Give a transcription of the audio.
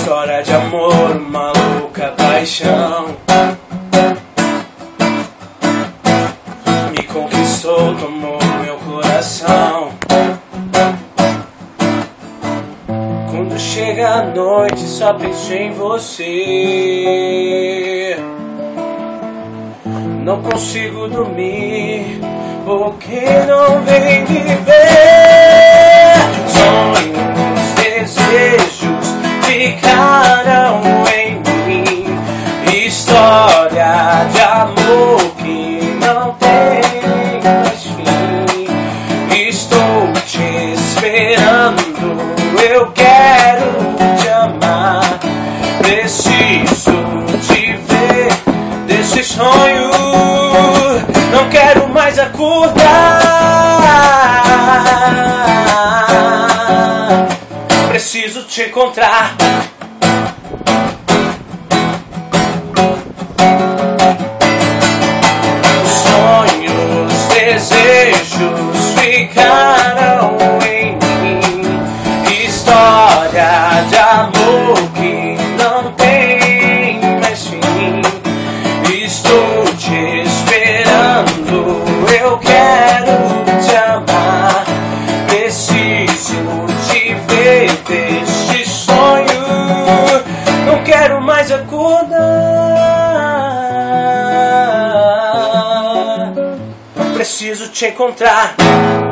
história de amor, uma louca paixão. Me conquistou, tomou meu coração. Quando chega a noite só penso em você. Não consigo dormir porque não vem me ver. Sonhos, desejos ficaram em mim. História de amor que não tem mais fim. Estou te esperando, eu quero te amar. Preciso te ver desse sonho. Não quero mais acordar. Preciso te encontrar. Sonhos, desejos ficaram em mim. História de amor que não tem mais fim. Estou te esperando, eu quero te amar. Preciso te ver deste sonho. Não quero mais acordar. Preciso te encontrar.